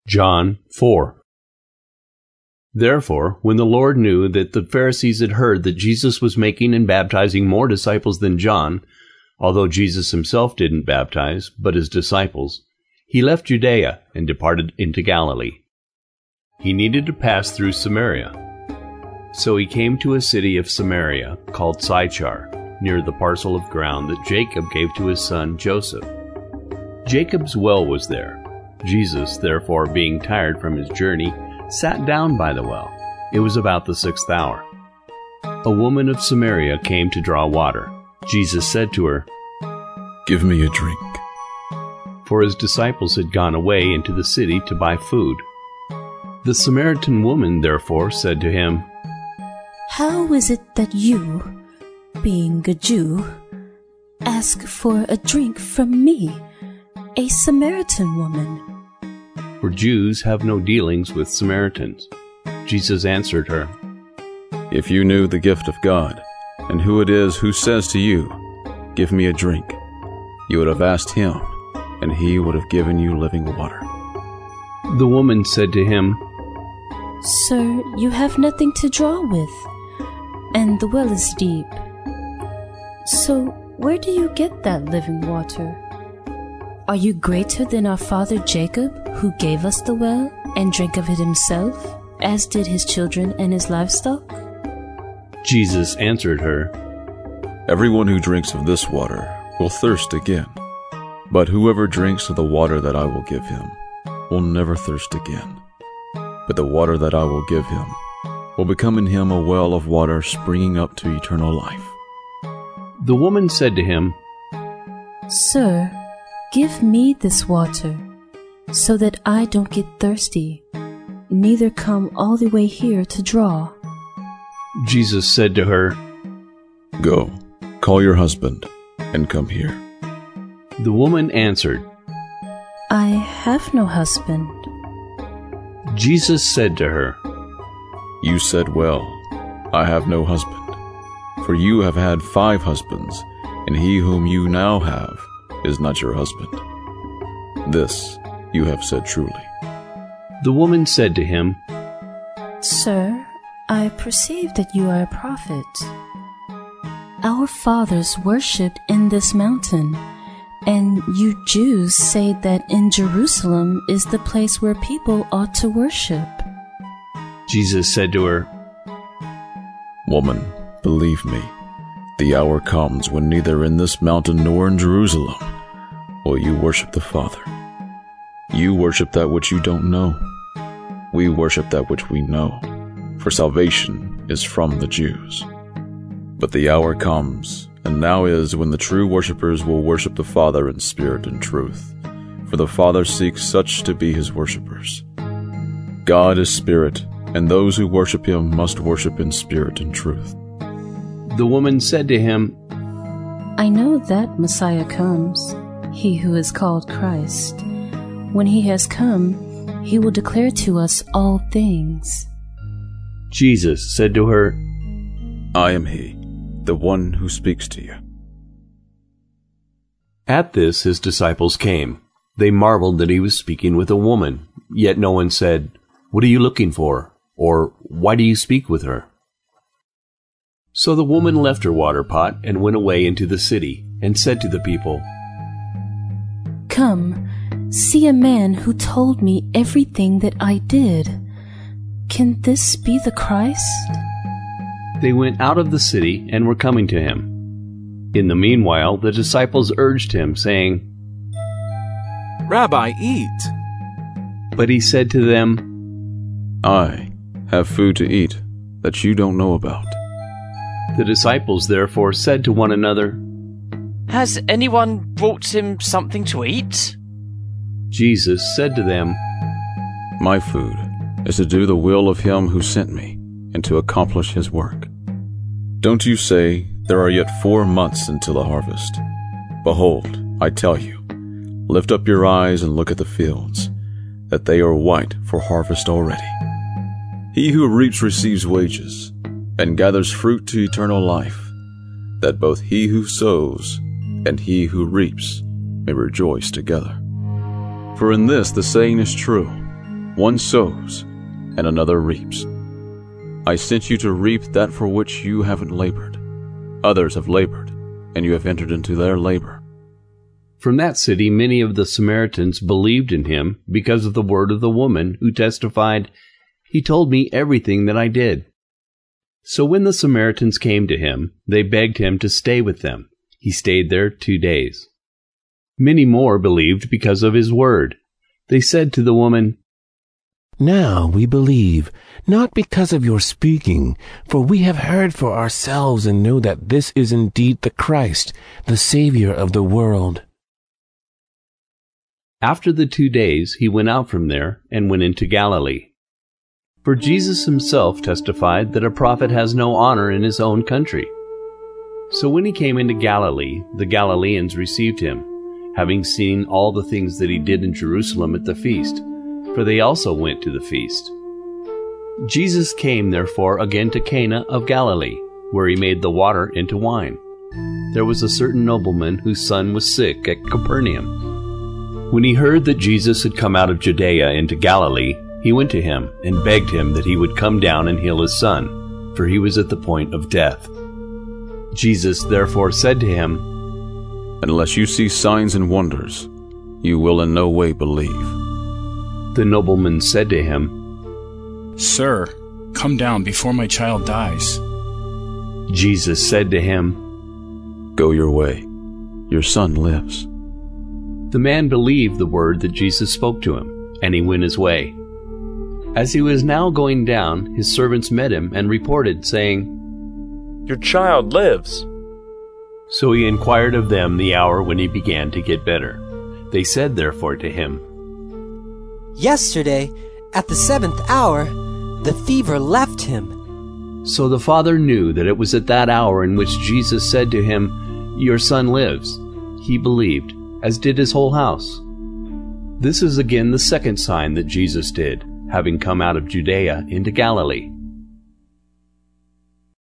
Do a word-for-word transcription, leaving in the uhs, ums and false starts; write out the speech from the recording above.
John four. Therefore, when the Lord knew that the Pharisees had heard that Jesus was making and baptizing more disciples than John, although Jesus himself didn't baptize, but his disciples, he left Judea and departed into Galilee. He needed to pass through Samaria. So he came to a city of Samaria called Sychar, near the parcel of ground that Jacob gave to his son Joseph. Jacob's well was there. Jesus, therefore, being tired from his journey, sat down by the well. It was about the sixth hour. A woman of Samaria came to draw water. Jesus said to her, "Give me a drink." For his disciples had gone away into the city to buy food. The Samaritan woman therefore said to him, "How is it that you, being a Jew, ask for a drink from me, a Samaritan woman?" For Jews have no dealings with Samaritans. Jesus answered her, "If you knew the gift of God, and who it is who says to you, 'Give me a drink,' you would have asked him, and he would have given you living water." The woman said to him, "Sir, you have nothing to draw with, and the well is deep. So where do you get that living water? Are you greater than our father Jacob, who gave us the well and drank of it himself, as did his children and his livestock?" Jesus answered her, "Everyone who drinks of this water will thirst again. But whoever drinks of the water that I will give him will never thirst again. But the water that I will give him will become in him a well of water springing up to eternal life." The woman said to him, "Sir, give me this water, so that I don't get thirsty, neither come all the way here to draw." Jesus said to her, "Go, call your husband, and come here." The woman answered, "I have no husband." Jesus said to her, "You said well, 'I have no husband,' for you have had five husbands, and he whom you now have is not your husband. This you have said truly." The woman said to him, "Sir, I perceive that you are a prophet. Our fathers worshipped in this mountain, and you Jews say that in Jerusalem is the place where people ought to worship." Jesus said to her, "Woman, believe me, the hour comes when neither in this mountain nor in Jerusalem will you worship the Father. You worship that which you don't know. We worship that which we know, for salvation is from the Jews. But the hour comes, and now is, when the true worshippers will worship the Father in spirit and truth, for the Father seeks such to be his worshippers. God is spirit, and those who worship him must worship in spirit and truth." The woman said to him, "I know that Messiah comes, he who is called Christ. When he has come, he will declare to us all things." Jesus said to her, "I am he, the one who speaks to you." At this his disciples came. They marveled that he was speaking with a woman, yet no one said, "What are you looking for?" or "Why do you speak with her?" So the woman left her water pot and went away into the city, and said to the people, "Come, see a man who told me everything that I did. Can this be the Christ?" They went out of the city and were coming to him. In the meanwhile, the disciples urged him, saying, "Rabbi, eat." But he said to them, "I have food to eat that you don't know about." The disciples therefore said to one another, "Has anyone brought him something to eat?" Jesus said to them, My food is to do the will of him who sent me, and to accomplish his work. Don't you say, 'There are yet four months until the harvest'? Behold, I tell you, lift up your eyes and look at the fields, that they are white for harvest already. He who reaps receives wages, and gathers fruit to eternal life, that both he who sows and he who reaps may rejoice together. For in this the saying is true, One sows, and another reaps. I sent you to reap that for which you haven't labored. Others have labored, and you have entered into their labor. From that city many of the Samaritans believed in him because of the word of the woman who testified, "He told me everything that I did." So when the Samaritans came to him, they begged him to stay with them. He stayed there two days. Many more believed because of his word. They said to the woman, "Now we believe, not because of your speaking, for we have heard for ourselves and know that this is indeed the Christ, the Savior of the world." After the two days he went out from there and went into Galilee. For Jesus himself testified that a prophet has no honor in his own country. So when he came into Galilee, the Galileans received him, having seen all the things that he did in Jerusalem at the feast, for they also went to the feast. Jesus came therefore again to Cana of Galilee, where he made the water into wine. There was a certain nobleman whose son was sick at Capernaum. When he heard that Jesus had come out of Judea into Galilee, he went to him and begged him that he would come down and heal his son, for he was at the point of death. Jesus therefore said to him, "Unless you see signs and wonders, you will in no way believe." The nobleman said to him, "Sir, come down before my child dies." Jesus said to him, "Go your way. Your son lives." The man believed the word that Jesus spoke to him, and he went his way. As he was now going down, his servants met him and reported, saying, "Your child lives." So he inquired of them the hour when he began to get better. They said therefore to him, "Yesterday, at the seventh hour, the fever left him." So the father knew that it was at that hour in which Jesus said to him, "Your son lives." He believed, as did his whole house. This is again the second sign that Jesus did, having come out of Judea into Galilee.